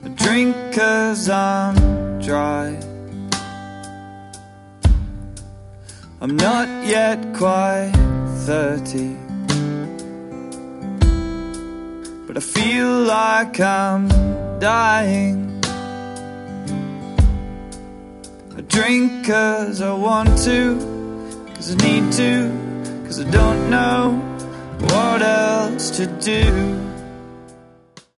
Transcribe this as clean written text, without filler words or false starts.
I drink 'cause I'm dry. I'm not yet quite 30, but I feel like I'm dying. I drink 'cause I want to, 'cause I need to, 'cause I don't know what else to do.